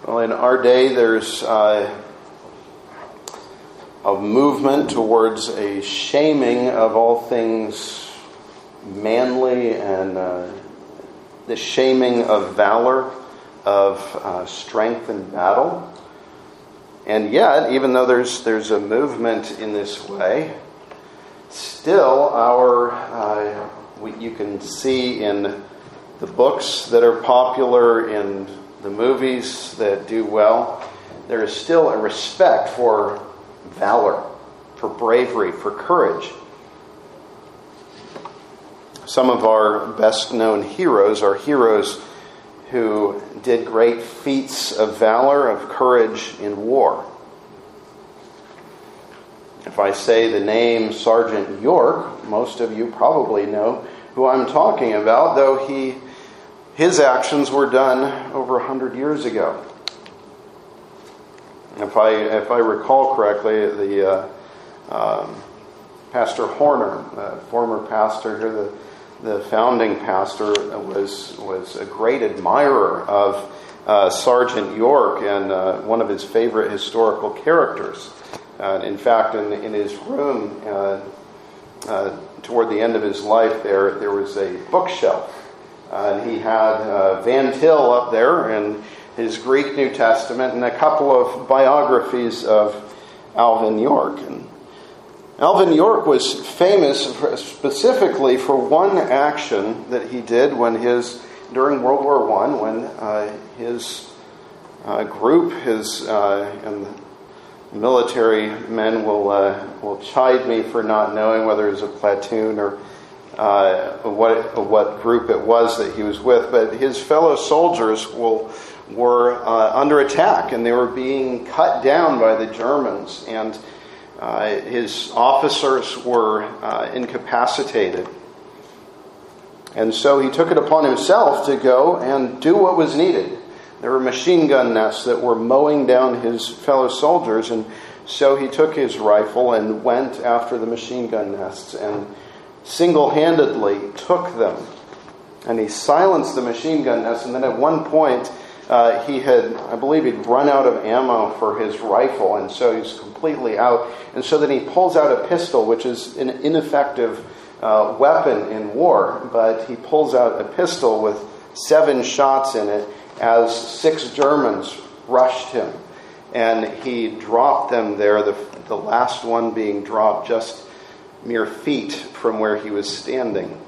Well, in our day, there's a movement towards a shaming of all things manly and the shaming of valor, of strength in battle. And yet, even though there's a movement in this way, still you can see in the books that are popular, in the movies that do well, there is still a respect for valor, for bravery, for courage. Some of our best known heroes are heroes who did great feats of valor, of courage in war. If I say the name Sergeant York, most of you probably know who I'm talking about, though his actions were done over 100 years ago. If I recall correctly, the Pastor Horner, former pastor here, the founding pastor, was a great admirer of Sergeant York and one of his favorite historical characters. In fact, in his room, toward the end of his life, there was a bookshelf. And he had Van Til up there and his Greek New Testament and a couple of biographies of Alvin York. And Alvin York was famous specifically for one action that he did during World War I, when his group, and military men will chide me for not knowing whether it was a platoon or what group it was that he was with, but his fellow soldiers were under attack, and they were being cut down by the Germans, and his officers were incapacitated. And so he took it upon himself to go and do what was needed. There were machine gun nests that were mowing down his fellow soldiers, and so he took his rifle and went after the machine gun nests and single-handedly took them. And he silenced the machine gun nests, and then at one point I believe he'd run out of ammo for his rifle, and so he's completely out. And so then he pulls out a pistol, which is an ineffective weapon in war, but he pulls out a pistol with 7 shots in it as 6 Germans rushed him. And he dropped them there, the last one being dropped just mere feet from where he was standing.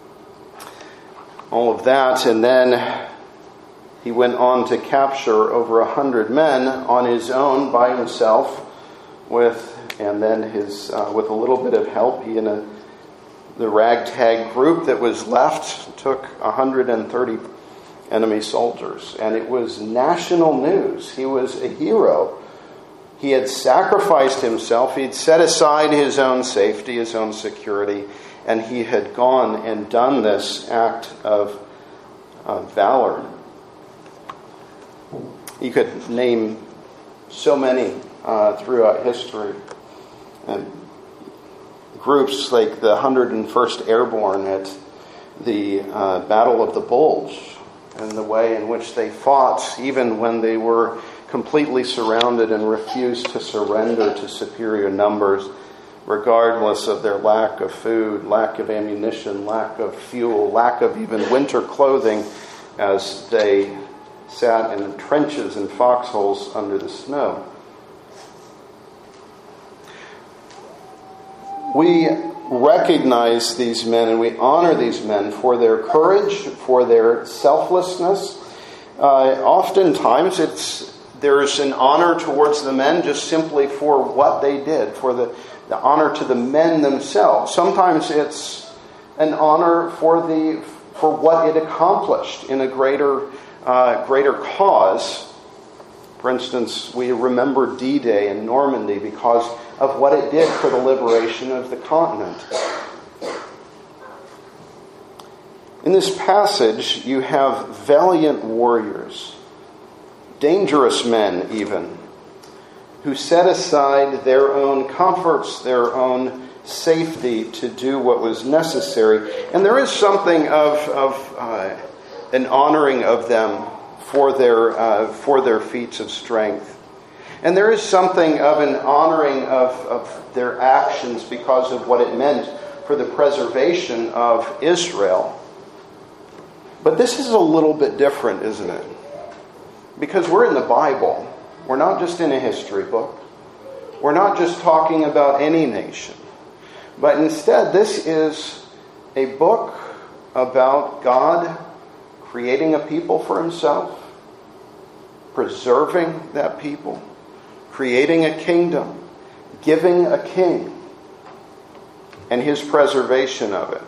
All of that, and then he went on to capture over 100 men on his own, by himself, with a little bit of help. He and the ragtag group that was left took 130 enemy soldiers, and it was national news. He was a hero. He had sacrificed himself. He'd set aside his own safety, his own security, and he had gone and done this act of valor. You could name so many throughout history. And groups like the 101st Airborne at the Battle of the Bulge, and the way in which they fought, even when they were completely surrounded and refused to surrender to superior numbers, regardless of their lack of food, lack of ammunition, lack of fuel, lack of even winter clothing, as they sat in trenches and foxholes under the snow. We recognize these men and we honor these men for their courage, for their selflessness. Oftentimes there's an honor towards the men just simply for what they did, for the honor to the men themselves. Sometimes it's an honor for what it accomplished in a greater cause. For instance, we remember D-Day in Normandy because of what it did for the liberation of the continent. In this passage, you have valiant warriors, dangerous men even, who set aside their own comforts, their own safety to do what was necessary. And there is something of an honoring of them for their feats of strength. And there is something of an honoring of their actions because of what it meant for the preservation of Israel. But this is a little bit different, isn't it? Because we're in the Bible. We're not just in a history book. We're not just talking about any nation. But instead, this is a book about God creating a people for himself, preserving that people, creating a kingdom, giving a king, and his preservation of it.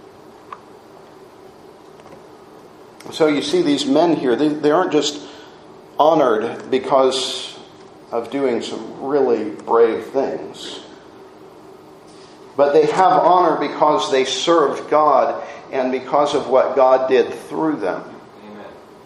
So you see these men here, they aren't just honored because of doing some really brave things, but they have honor because they served God and because of what God did through them. Amen.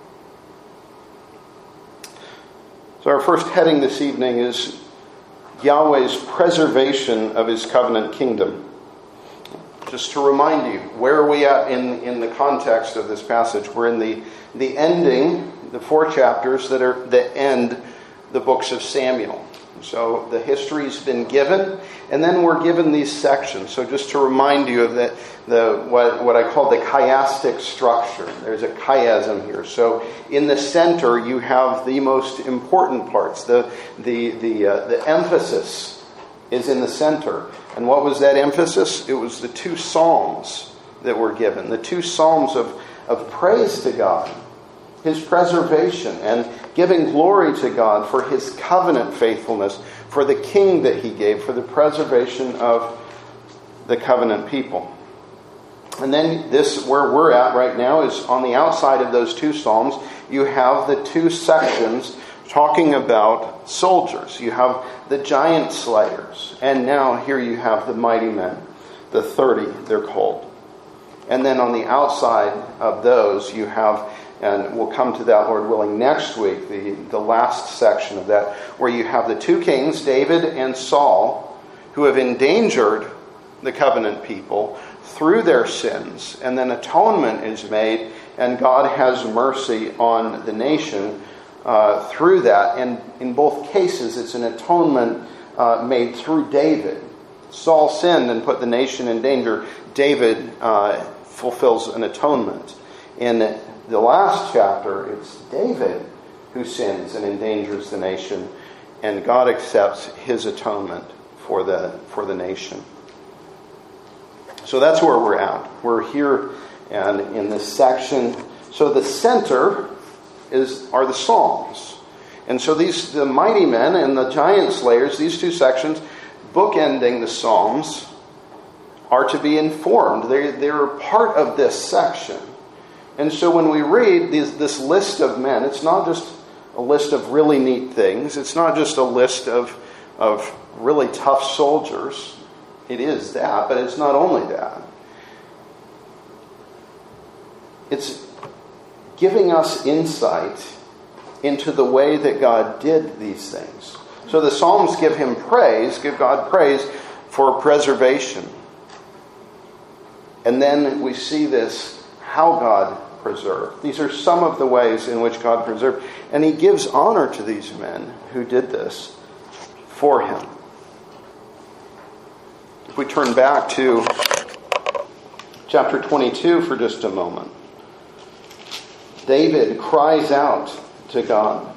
So our first heading this evening is Yahweh's preservation of his covenant kingdom. Just to remind you, where are we at in the context of this passage? We're in the ending, the 4 chapters that end the books of Samuel. So the history's been given, and then we're given these sections. So just to remind you of what I call the chiastic structure. There's a chiasm here. So in the center, you have the most important parts. The emphasis is in the center. And what was that emphasis? It was the 2 psalms that were given. The 2 psalms of praise to God, his preservation, and giving glory to God for his covenant faithfulness, for the king that he gave, for the preservation of the covenant people. And then this, where we're at right now, is on the outside of those 2 psalms, you have the 2 sections talking about soldiers. You have the giant slayers. And now here you have the mighty men, the 30 they're called. And then on the outside of those you have, and we'll come to that, Lord willing, next week, the last section of that, where you have the 2 kings, David and Saul, who have endangered the covenant people through their sins. And then atonement is made, and God has mercy on the nation through that. And in both cases, it's an atonement made through David. Saul sinned and put the nation in danger. David fulfills an atonement. In the last chapter, it's David who sins and endangers the nation, and God accepts his atonement for the nation. So that's where we're at. We're here and in this section. So the center are the Psalms. And so the mighty men and the giant slayers, these 2 sections, bookending the Psalms, are to be informed. They're part of this section. And so when we read this list of men, it's not just a list of really neat things. It's not just a list of really tough soldiers. It is that, but it's not only that. It's giving us insight into the way that God did these things. So the Psalms give God praise for preservation. And then we see this, how God preserved. These are some of the ways in which God preserved. And he gives honor to these men who did this for him. If we turn back to chapter 22 for just a moment. David cries out to God.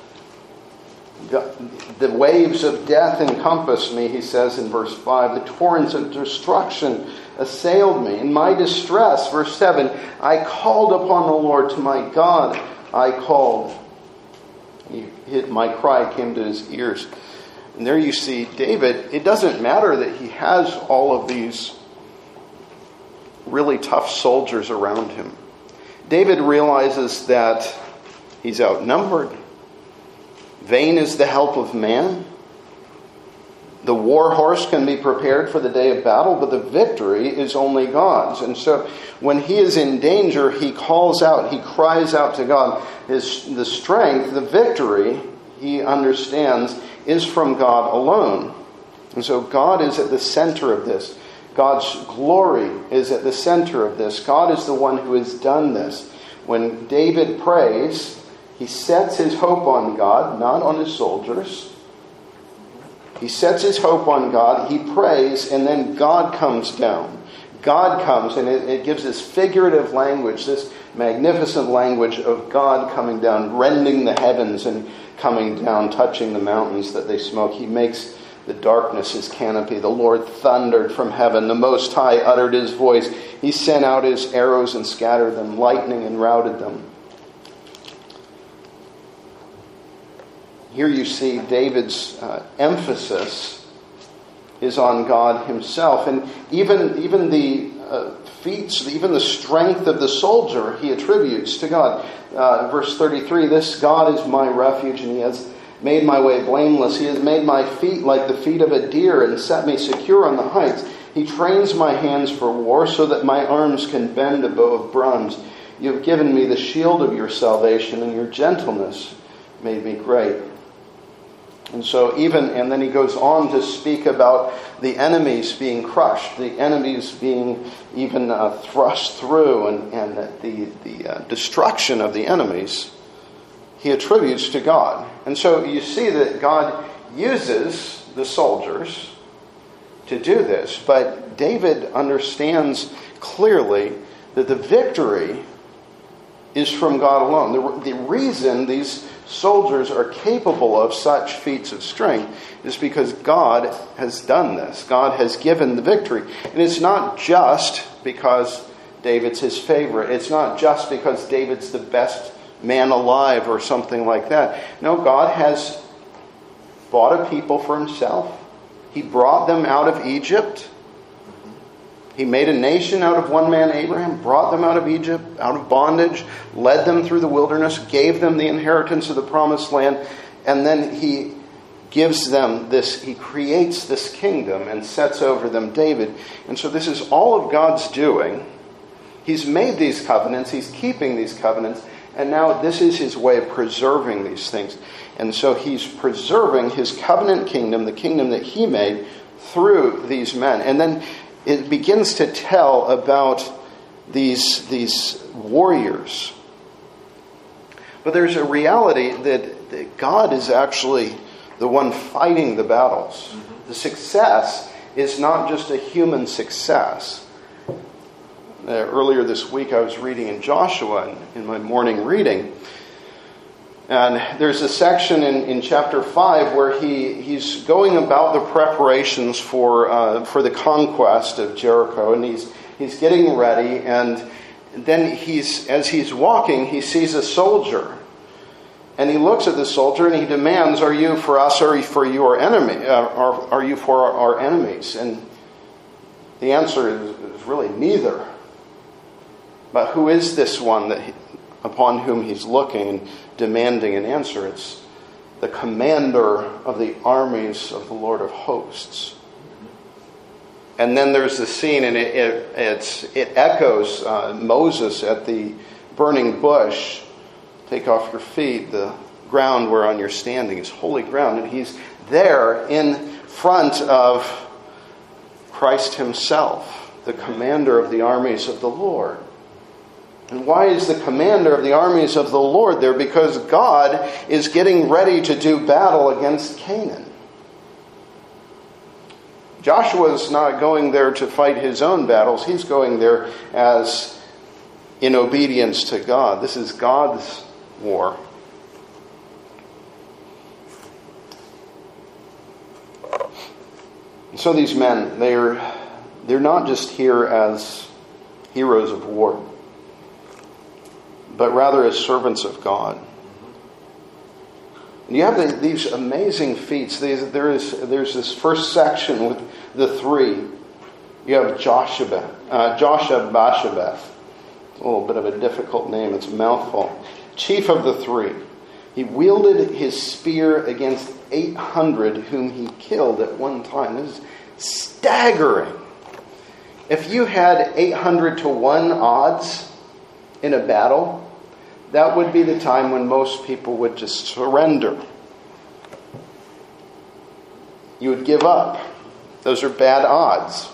The waves of death encompassed me, he says in verse 5. The torrents of destruction assailed me. In my distress, verse 7, I called upon the Lord, to my God I called. My cry came to his ears. And there you see David. It doesn't matter that he has all of these really tough soldiers around him. David realizes that he's outnumbered. Vain is the help of man. The war horse can be prepared for the day of battle, but the victory is only God's. And so when he is in danger, he calls out, he cries out to God. The strength, the victory, he understands, is from God alone. And so God is at the center of this. God's glory is at the center of this. God is the one who has done this. When David prays, He sets his hope on God, not on his soldiers. He sets his hope on God, he prays, and then God comes down. God comes, and it gives this figurative language, this magnificent language of God coming down, rending the heavens and coming down, touching the mountains that they smoke. He makes the darkness his canopy. The Lord thundered from heaven. The Most High uttered his voice. He sent out his arrows and scattered them, lightning and routed them. Here you see David's emphasis is on God himself. And even the feats, even the strength of the soldier, he attributes to God. Verse 33, this God is my refuge, and he has made my way blameless. He has made my feet like the feet of a deer and set me secure on the heights. He trains my hands for war so that my arms can bend a bow of bronze. You have given me the shield of your salvation, and your gentleness made me great. And then he goes on to speak about the enemies being crushed, the enemies being even thrust through, and the destruction of the enemies he attributes to God. And so you see that God uses the soldiers to do this, but David understands clearly that the victory is from God alone. The reason these soldiers are capable of such feats of strength is because God has done this. God has given the victory. And it's not just because David's his favorite. It's not just because David's the best man alive or something like that. No, God has bought a people for himself. He brought them out of Egypt. He made a nation out of one man, Abraham, brought them out of Egypt, out of bondage, led them through the wilderness, gave them the inheritance of the promised land, and then he gives them this, he creates this kingdom and sets over them David. And so this is all of God's doing. He's made these covenants, he's keeping these covenants, and now this is his way of preserving these things. And so he's preserving his covenant kingdom, the kingdom that he made, through these men. And then it begins to tell about these warriors. But there's a reality that God is actually the one fighting the battles. Mm-hmm. The success is not just a human success. Earlier this week I was reading in Joshua in my morning reading. And there's a section in chapter 5 where he's going about the preparations for the conquest of Jericho, and he's getting ready, and then as he's walking, he sees a soldier, and he looks at the soldier and he demands, "Are you for us, or are you for your enemy? Are you for our enemies?" And the answer is really neither. But who is this one upon whom he's looking and demanding an answer? It's the commander of the armies of the Lord of hosts. And then there's the scene, and it echoes Moses at the burning bush. Take off your feet. The ground whereon you're standing is holy ground. And he's there in front of Christ himself, the commander of the armies of the Lord. And why is the commander of the armies of the Lord there? Because God is getting ready to do battle against Canaan. Joshua's not going there to fight his own battles. He's going there as in obedience to God. This is God's war. And so these men, they're not just here as heroes of war, but rather as servants of God. And you have these amazing feats. There's this first section with the three. You have Joshabashebeth. It's a little bit of a difficult name. It's a mouthful. Chief of the three. He wielded his spear against 800 whom he killed at one time. This is staggering. If you had 800 to 1 odds in a battle, that would be the time when most people would just surrender. You would give up. Those are bad odds.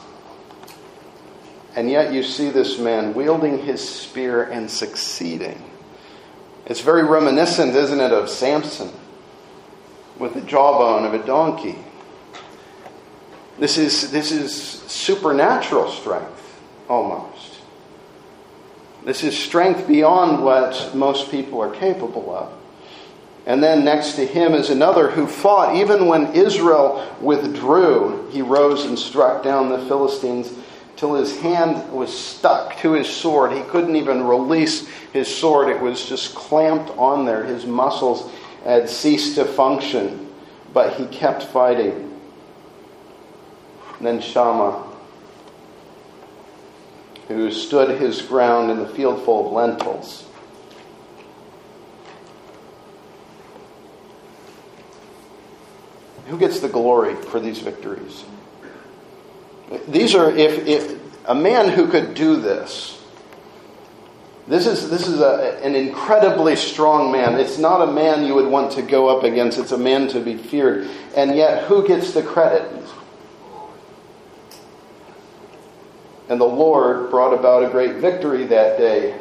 And yet you see this man wielding his spear and succeeding. It's very reminiscent, isn't it, of Samson with the jawbone of a donkey. This is supernatural strength, almost. This is strength beyond what most people are capable of. And then next to him is another who fought. Even when Israel withdrew, he rose and struck down the Philistines till his hand was stuck to his sword. He couldn't even release his sword. It was just clamped on there. His muscles had ceased to function, but he kept fighting. And then Shammah, who stood his ground in the field full of lentils. Who gets the glory for these victories? These are, if a man who could do this, this is an incredibly strong man. It's not a man you would want to go up against. It's a man to be feared. And yet, who gets the credit? And the Lord brought about a great victory that day.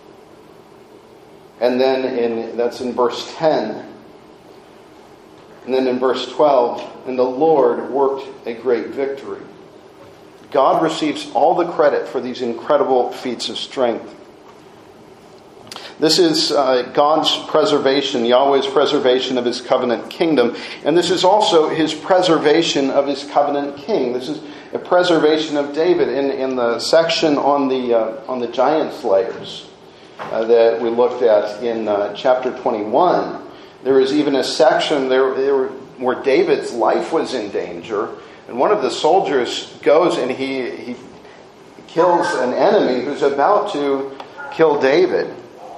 And then that's in verse 10. And then in verse 12, and the Lord worked a great victory. God receives all the credit for these incredible feats of strength. This is God's preservation, Yahweh's preservation of his covenant kingdom. And this is also his preservation of his covenant king. This is a preservation of David. In the section on the giant slayers that we looked at in chapter 21, there is even a section there where David's life was in danger. And one of the soldiers goes and he kills an enemy who's about to kill David.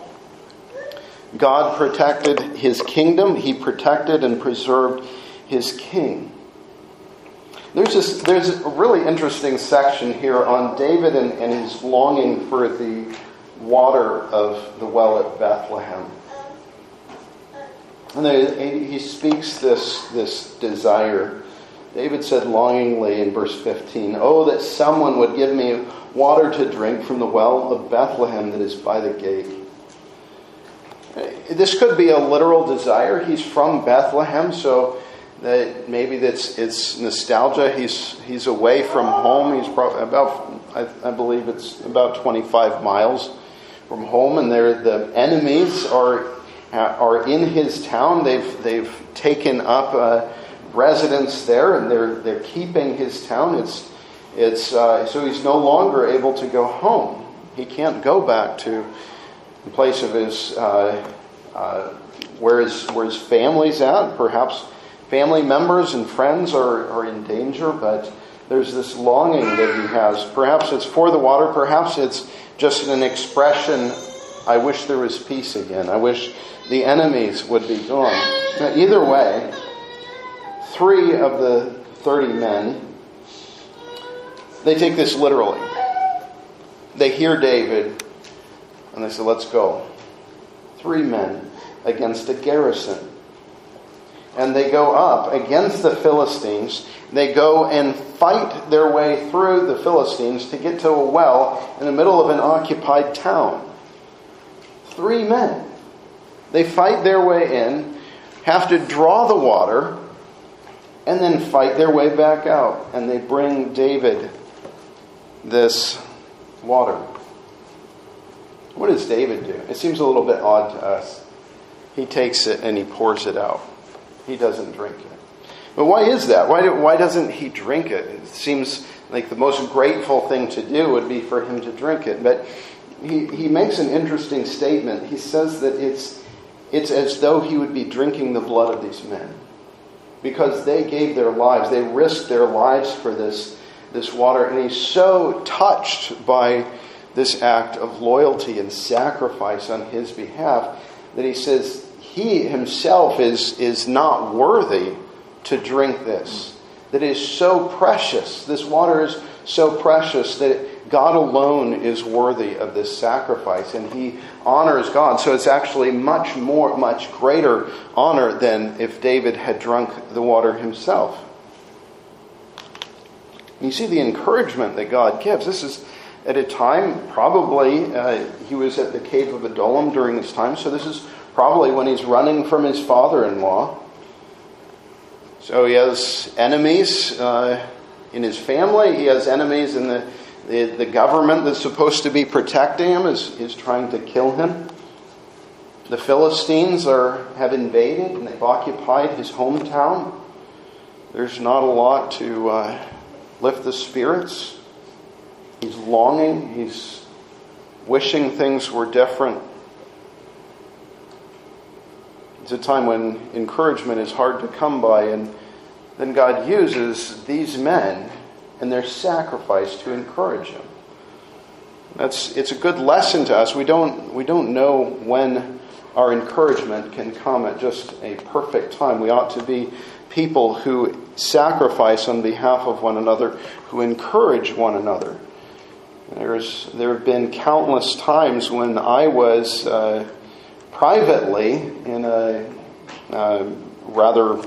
God protected his kingdom. He protected and preserved his king. There's a really interesting section here on David and his longing for the water of the well at Bethlehem. And he speaks this desire. David said longingly in verse 15, "Oh, that someone would give me water to drink from the well of Bethlehem that is by the gate." This could be a literal desire. He's from Bethlehem, so that maybe it's nostalgia. He's away from home. He's probably I believe it's about 25 miles from home, and the enemies are in his town. They've taken up residence there, and they're keeping his town. So he's no longer able to go home. He can't go back to the place of his where his family's at. Perhaps family members and friends are in danger, but there's this longing that he has. Perhaps it's for the water. Perhaps it's just an expression, I wish there was peace again. I wish the enemies would be gone. Now, either way, 3 of the 30 men, they take this literally. They hear David, and they say, let's go. 3 men against a garrison. And they go up against the Philistines. They go and fight their way through the Philistines to get to a well in the middle of an occupied town. 3 men. They fight their way in, have to draw the water, and then fight their way back out. And they bring David this water. What does David do? It seems a little bit odd to us. He takes it and he pours it out. He doesn't drink it. But why is that? Why doesn't he drink it? It seems like the most grateful thing to do would be for him to drink it. But he makes an interesting statement. He says that it's as though he would be drinking the blood of these men. Because they gave their lives. They risked their lives for this water. And he's so touched by this act of loyalty and sacrifice on his behalf that he says he himself is not worthy to drink this. That is so precious. This water is so precious that God alone is worthy of this sacrifice, and he honors God. So it's actually much greater honor than if David had drunk the water himself. You see the encouragement that God gives. This at a time, probably he was at the cave of Adullam during this time, so this is probably when he's running from his father-in-law. So he has enemies in his family. He has enemies in the government that's supposed to be protecting him is trying to kill him. The Philistines have invaded and they've occupied his hometown. There's not a lot to lift the spirits. He's longing. He's wishing things were different. It's a time when encouragement is hard to come by, and then God uses these men and their sacrifice to encourage him. It's a good lesson to us. We don't know when our encouragement can come at just a perfect time. We ought to be people who sacrifice on behalf of one another, who encourage one another. There have been countless times when I was privately in a rather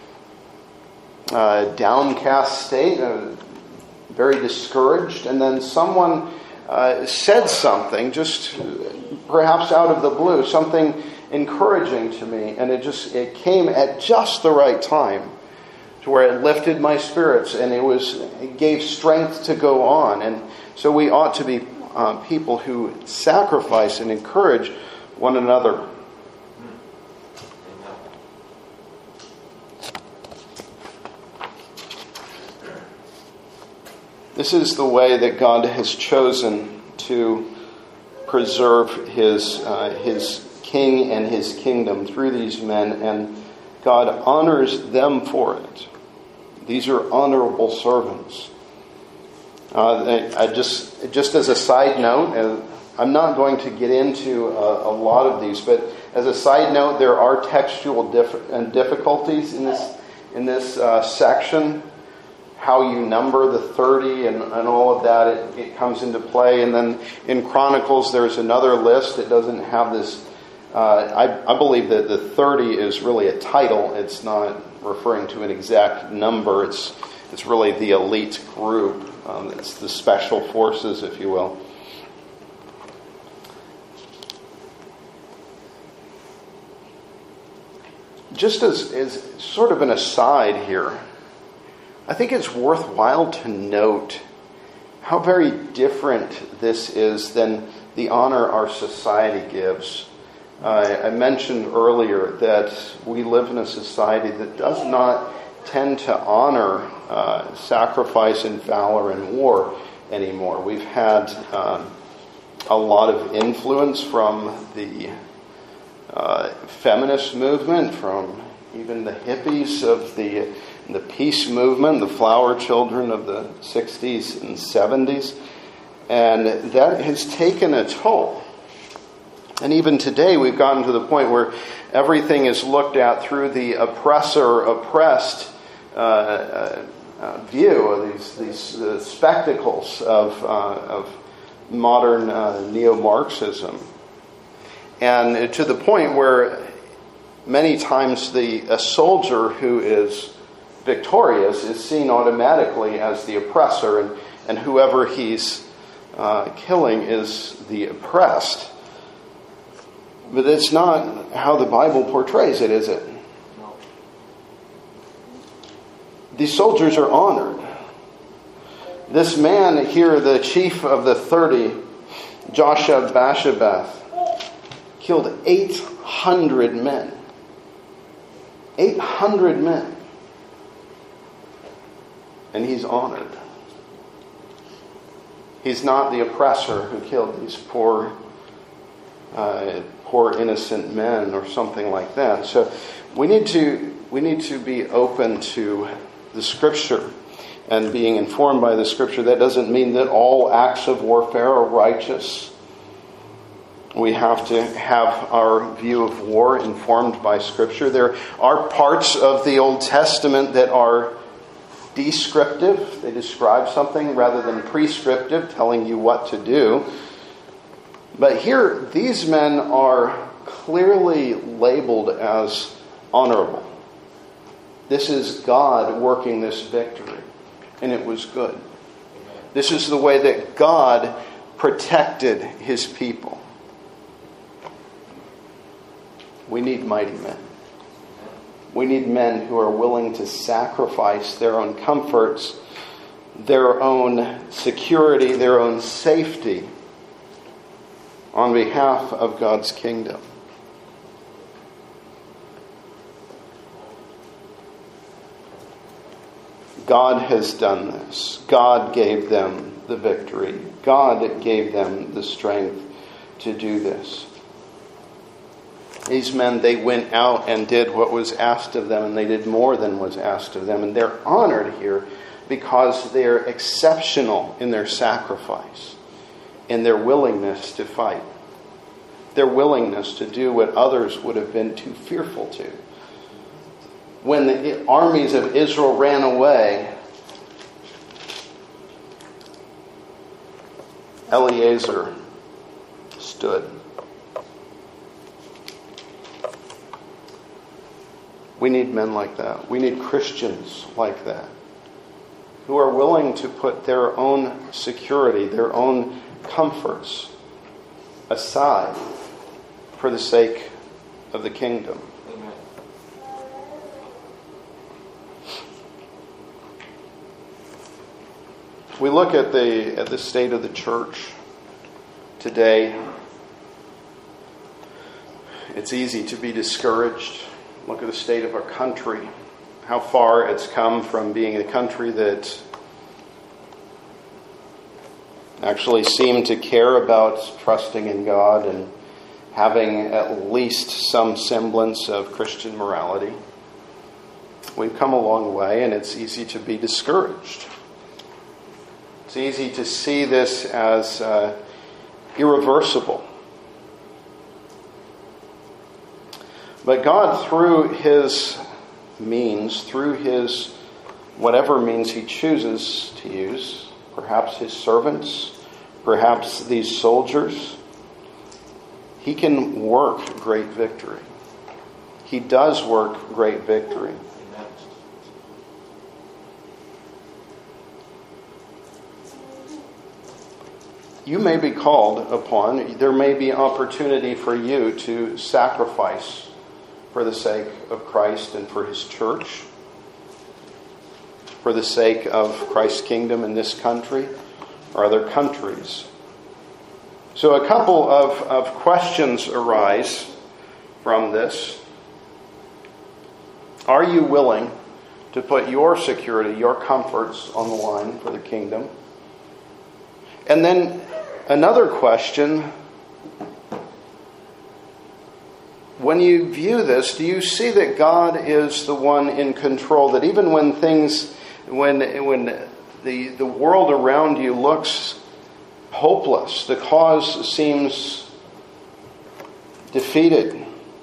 downcast state, very discouraged, and then someone said something, just perhaps out of the blue, something encouraging to me, and it came at just the right time to where it lifted my spirits, and it gave strength to go on. And so we ought to be people who sacrifice and encourage one another. This is the way that God has chosen to preserve his king and his kingdom through these men, and God honors them for it. These are honorable servants. Just as a side note, I'm not going to get into a lot of these, but as a side note, there are textual difficulties in this section. How you number the 30 and all of that, it comes into play. And then in Chronicles, there's another list that doesn't have this. I believe that the 30 is really a title. It's not referring to an exact number. It's really the elite group. It's the special forces, if you will. Just as sort of an aside here, I think it's worthwhile to note how very different this is than the honor our society gives. I mentioned earlier that we live in a society that does not tend to honor sacrifice and valor in war anymore. We've had a lot of influence from the feminist movement, from even the hippies of the peace movement, the flower children of the 60s and 70s. And that has taken a toll. And even today we've gotten to the point where everything is looked at through the oppressor-oppressed view of these spectacles of modern neo-Marxism. And to the point where many times a soldier who is victorious is seen automatically as the oppressor, and whoever he's killing is the oppressed. But it's not how the Bible portrays it, is it? No. These soldiers are honored. This man here, the chief of the 30, Josheb-Basshebeth, killed 800 men. 800 men. And he's honored. He's not the oppressor who killed these poor innocent men or something like that. So we need to be open to the Scripture and being informed by the Scripture. That doesn't mean that all acts of warfare are righteous. We have to have our view of war informed by Scripture. There are parts of the Old Testament that are descriptive. They describe something rather than prescriptive, telling you what to do. But here, these men are clearly labeled as honorable. This is God working this victory, and it was good. This is the way that God protected his people. We need mighty men. We need men who are willing to sacrifice their own comforts, their own security, their own safety on behalf of God's kingdom. God has done this. God gave them the victory. God gave them the strength to do this. These men, they went out and did what was asked of them, and they did more than was asked of them. And they're honored here because they're exceptional in their sacrifice, in their willingness to fight, their willingness to do what others would have been too fearful to. When the armies of Israel ran away, Eleazar stood. We need men like that. We need Christians like that, who are willing to put their own security, their own comforts aside for the sake of the kingdom. Amen. We look at the state of the church today. It's easy to be discouraged. Look at the state of our country, how far it's come from being a country that actually seemed to care about trusting in God and having at least some semblance of Christian morality. We've come a long way, and it's easy to be discouraged. It's easy to see this as irreversible. But God, through his means, through his whatever means he chooses to use, perhaps his servants, perhaps these soldiers, he can work great victory. He does work great victory. You may be called upon, there may be opportunity for you to sacrifice for the sake of Christ and for his church, for the sake of Christ's kingdom in this country or other countries. So a couple of questions arise from this. Are you willing to put your security, your comforts on the line for the kingdom? And then another question: when you view this, do you see that God is the one in control? That even when things, when the world around you looks hopeless, the cause seems defeated,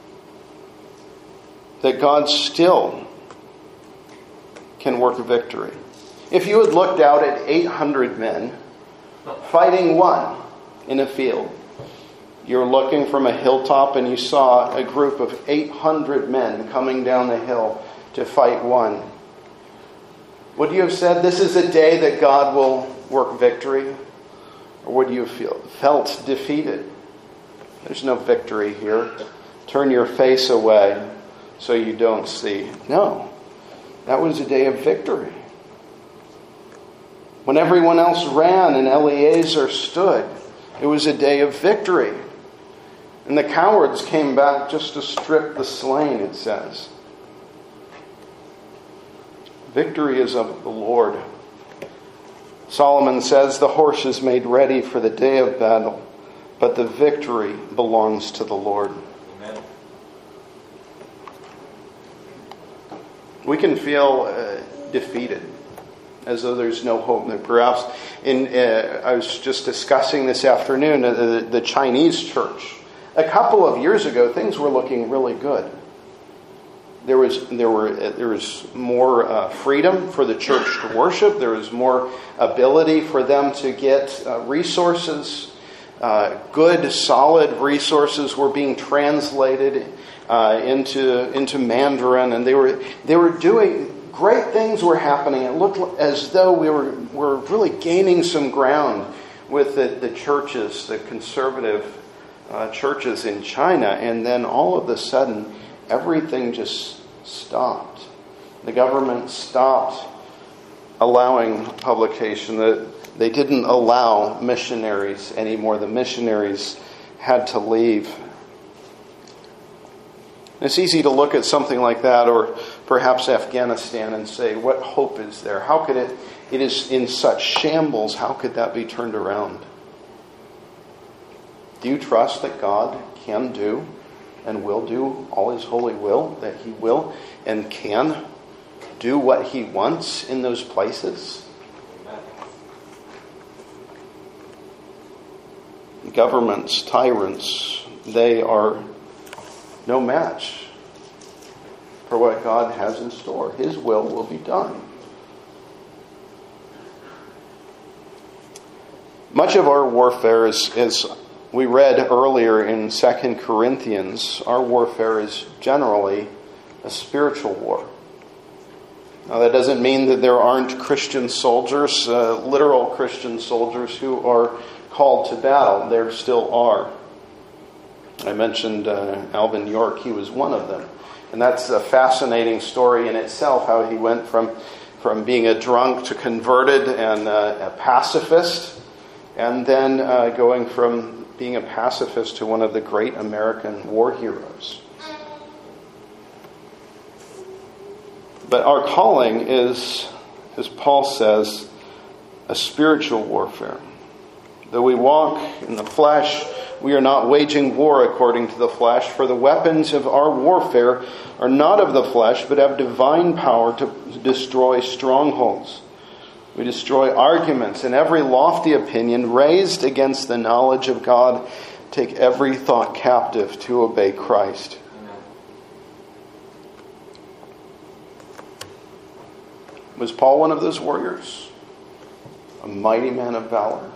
that God still can work victory? If you had looked out at 800 men fighting one in a field, you're looking from a hilltop and you saw a group of 800 men coming down the hill to fight one, would you have said, this is a day that God will work victory? Or would you have felt defeated? There's no victory here. Turn your face away so you don't see. No, that was a day of victory. When everyone else ran and Eleazar stood, it was a day of victory. And the cowards came back just to strip the slain, it says. Victory is of the Lord. Solomon says, the horse is made ready for the day of battle, but the victory belongs to the Lord. Amen. We can feel defeated, as though there's no hope. And perhaps, I was just discussing this afternoon, the Chinese church. A couple of years ago, things were looking really good. There was more freedom for the church to worship. There was more ability for them to get resources. Good, solid resources were being translated into Mandarin, and they were doing great things were happening. It looked as though we were really gaining some ground with the churches, the conservative churches in China. And then all of a sudden, everything just stopped. The government stopped allowing publication. They didn't allow missionaries anymore. The missionaries had to leave. It's easy to look at something like that, or perhaps Afghanistan, and say, what hope is there? How could it is in such shambles, how could that be turned around? Do you trust that God can do and will do all His holy will, that He will and can do what He wants in those places? Governments, tyrants, they are no match for what God has in store. His will be done. Much of our warfare is, as we read earlier in 2 Corinthians, our warfare is generally a spiritual war. Now, that doesn't mean that there aren't Christian soldiers, literal Christian soldiers who are called to battle. There still are. I mentioned Alvin York. He was one of them. And that's a fascinating story in itself, how he went from being a drunk to converted and a pacifist, and then going from being a pacifist to one of the great American war heroes. But our calling is, as Paul says, a spiritual warfare. Though we walk in the flesh, we are not waging war according to the flesh, for the weapons of our warfare are not of the flesh, but have divine power to destroy strongholds. We destroy arguments and every lofty opinion raised against the knowledge of God. Take every thought captive to obey Christ. Was Paul one of those warriors? A mighty man of valor?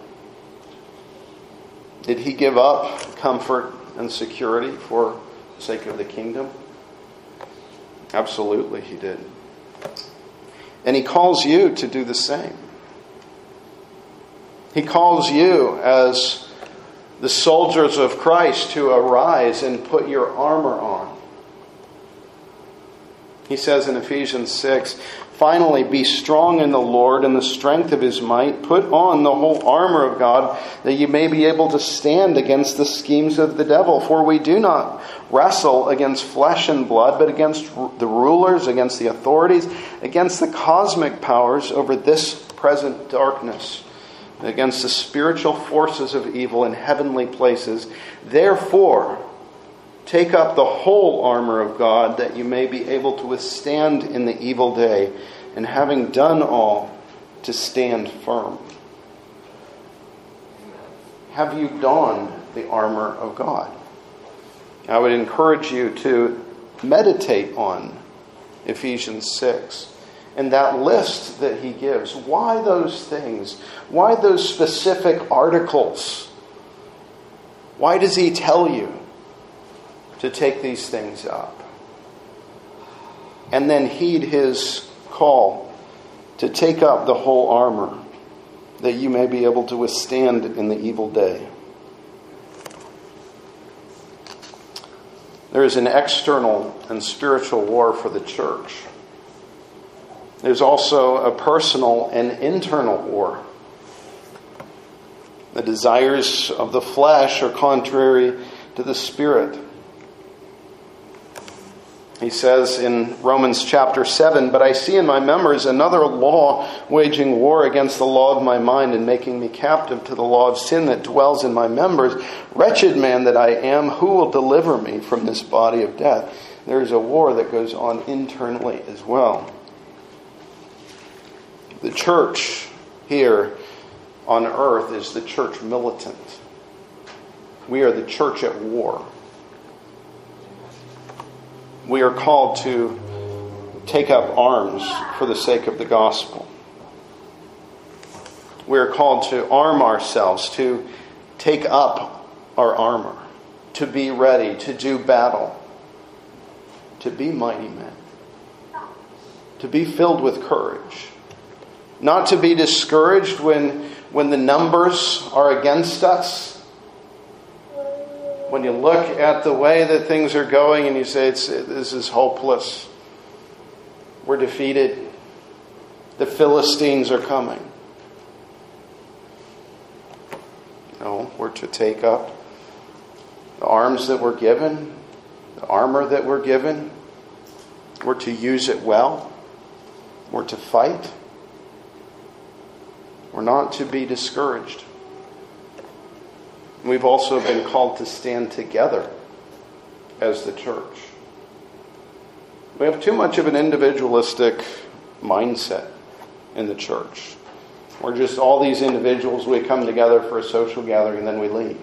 Did he give up comfort and security for the sake of the kingdom? Absolutely he did. And he calls you to do the same. He calls you as the soldiers of Christ to arise and put your armor on. He says in Ephesians 6, finally, be strong in the Lord and the strength of His might. Put on the whole armor of God, that you may be able to stand against the schemes of the devil. For we do not wrestle against flesh and blood, but against the rulers, against the authorities, against the cosmic powers over this present darkness, against the spiritual forces of evil in heavenly places. Therefore, take up the whole armor of God, that you may be able to withstand in the evil day, and having done all, to stand firm. Have you donned the armor of God? I would encourage you to meditate on Ephesians 6 and that list that he gives. Why those things? Why those specific articles? Why does he tell you to take these things up? And then heed his call to take up the whole armor, that you may be able to withstand in the evil day. There is an external and spiritual war for the church. There's also a personal and internal war. The desires of the flesh are contrary to the Spirit. He says in Romans chapter 7, but I see in my members another law waging war against the law of my mind and making me captive to the law of sin that dwells in my members. Wretched man that I am, who will deliver me from this body of death? There is a war that goes on internally as well. The church here on earth is the church militant. We are the church at war. We are called to take up arms for the sake of the gospel. We are called to arm ourselves, to take up our armor, to be ready, to do battle, to be mighty men. to be filled with courage. Not to be discouraged when the numbers are against us. When you look at the way that things are going and you say, this is hopeless. We're defeated. The Philistines are coming. No, we're to take up the arms that we're given, the armor that we're given. We're to use it well. We're to fight. We're not to be discouraged. We've also been called to stand together as the church. We have too much of an individualistic mindset in the church. We're just all these individuals, we come together for a social gathering and then we leave.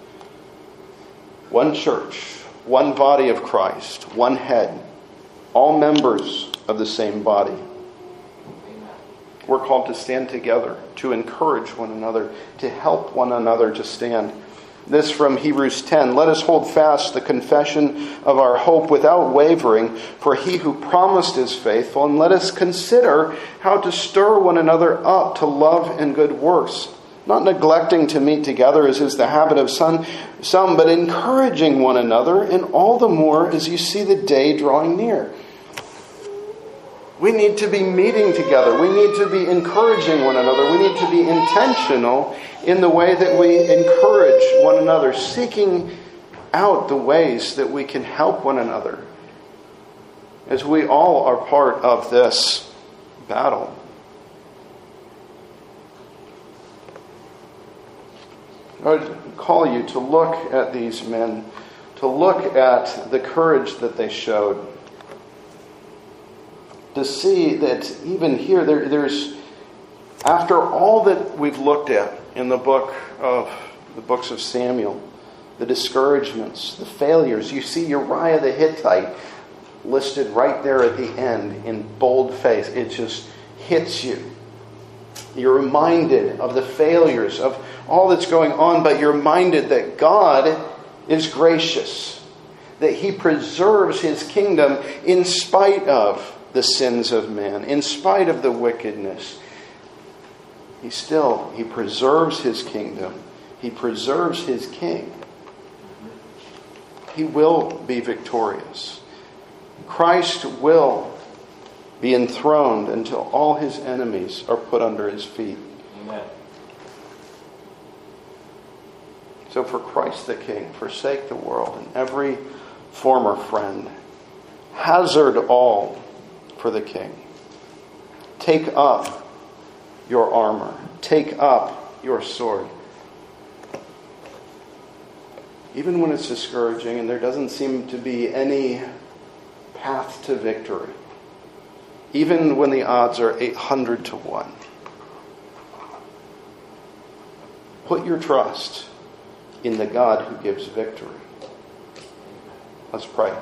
One church, one body of Christ, one head, all members of the same body. We're called to stand together, to encourage one another, to help one another to stand. This from Hebrews 10. Let us hold fast the confession of our hope without wavering, for he who promised is faithful. And let us consider how to stir one another up to love and good works, not neglecting to meet together as is the habit of some, but encouraging one another, and all the more as you see the day drawing near. We need to be meeting together. We need to be encouraging one another. We need to be intentional in the way that we encourage one another, seeking out the ways that we can help one another, as we all are part of this battle. I would call you to look at these men, to look at the courage that they showed, to see that even here, there's, after all that we've looked at in the books of Samuel, the discouragements, the failures, you see Uriah the Hittite listed right there at the end in boldface. It just hits you. You're reminded of the failures of all that's going on, but you're reminded that God is gracious, that He preserves His kingdom in spite of the sins of man, in spite of the wickedness. He preserves His kingdom. He preserves His king. He will be victorious. Christ will be enthroned until all His enemies are put under His feet. Amen. So for Christ the King, forsake the world and every former friend. Hazard all for the King. Take up your armor. Take up your sword. Even when it's discouraging and there doesn't seem to be any path to victory. Even when the odds are 800 to 1. Put your trust in the God who gives victory. Let's pray.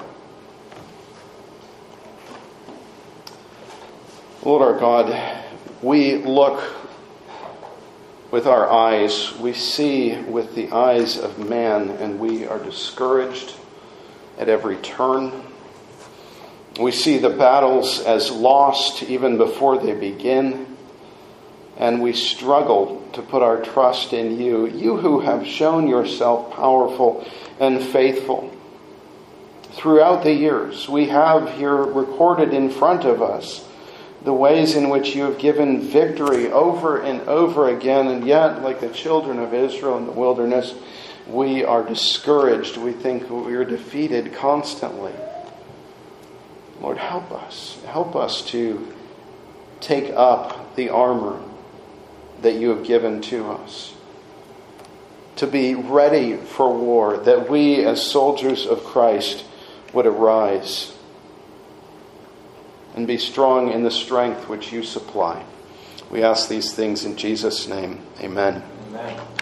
Lord our God, we look with our eyes, we see with the eyes of man, and we are discouraged at every turn. We see the battles as lost even before they begin, and we struggle to put our trust in you, you who have shown yourself powerful and faithful. Throughout the years, we have here recorded in front of us the ways in which you have given victory over and over again, and yet, like the children of Israel in the wilderness, we are discouraged. We think we are defeated constantly. Lord, help us. Help us to take up the armor that you have given to us, to be ready for war, that we as soldiers of Christ would arise and be strong in the strength which you supply. We ask these things in Jesus' name. Amen. Amen.